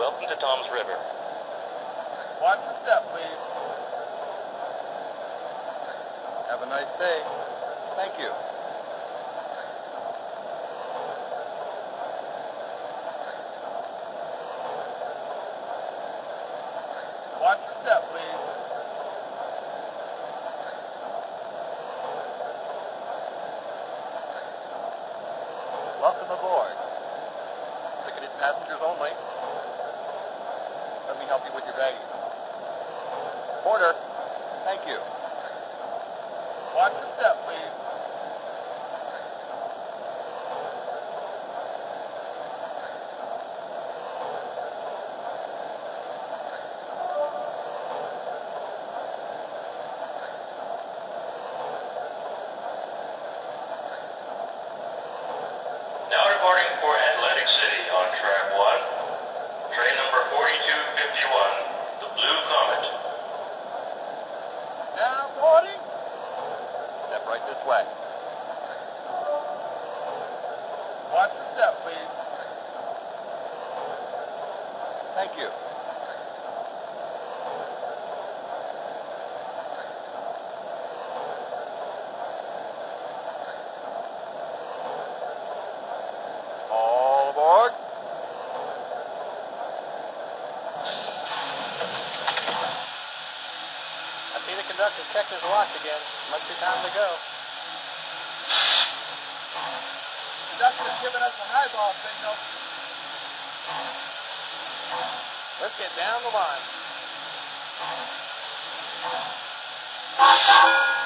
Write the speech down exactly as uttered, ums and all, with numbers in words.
Welcome to Tom's River. Watch the step, please. Have a nice day. Thank you. Watch the step, please. Welcome aboard. Ticketed passengers only. Let me help you with your baggage. Porter, thank you. Watch the step, please. Now reporting for Atlantic City on track one. Train number forty-two fifty-one, the Blue Comet. Now boarding. Step right this way. Watch the step, please. Thank you. All aboard. I see the conductor check his watch again. Must be time to go. Conductor's giving us a highball signal. Let's get down the line.